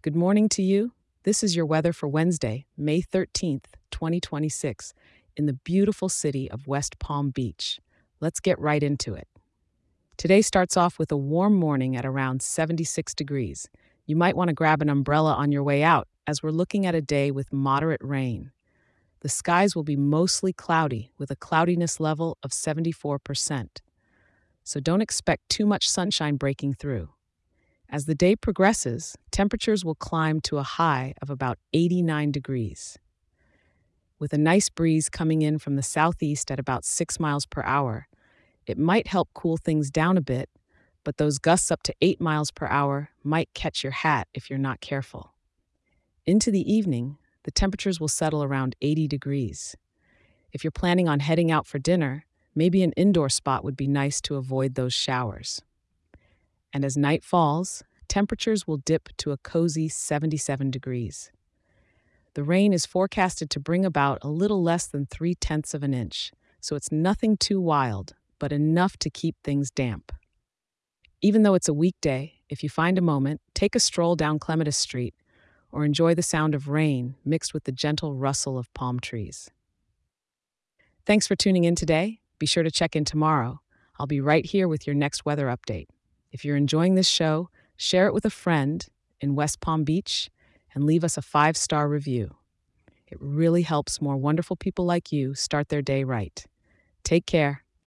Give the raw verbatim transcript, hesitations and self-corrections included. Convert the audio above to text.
Good morning to you. This is your weather for Wednesday, May thirteenth, twenty twenty-six, in the beautiful city of West Palm Beach. Let's get right into it. Today starts off with a warm morning at around seventy-six degrees. You might want to grab an umbrella on your way out, as we're looking at a day with moderate rain. The skies will be mostly cloudy, with a cloudiness level of seventy-four percent. So don't expect too much sunshine breaking through. As the day progresses, temperatures will climb to a high of about eighty-nine degrees. With a nice breeze coming in from the southeast at about six miles per hour, it might help cool things down a bit, but those gusts up to eight miles per hour might catch your hat if you're not careful. Into the evening, the temperatures will settle around eighty degrees. If you're planning on heading out for dinner, maybe an indoor spot would be nice to avoid those showers. And as night falls, temperatures will dip to a cozy seventy-seven degrees. The rain is forecasted to bring about a little less than three-tenths of an inch, so it's nothing too wild, but enough to keep things damp. Even though it's a weekday, if you find a moment, take a stroll down Clematis Street or enjoy the sound of rain mixed with the gentle rustle of palm trees. Thanks for tuning in today. Be sure to check in tomorrow. I'll be right here with your next weather update. If you're enjoying this show, share it with a friend in West Palm Beach and leave us a five-star review. It really helps more wonderful people like you start their day right. Take care.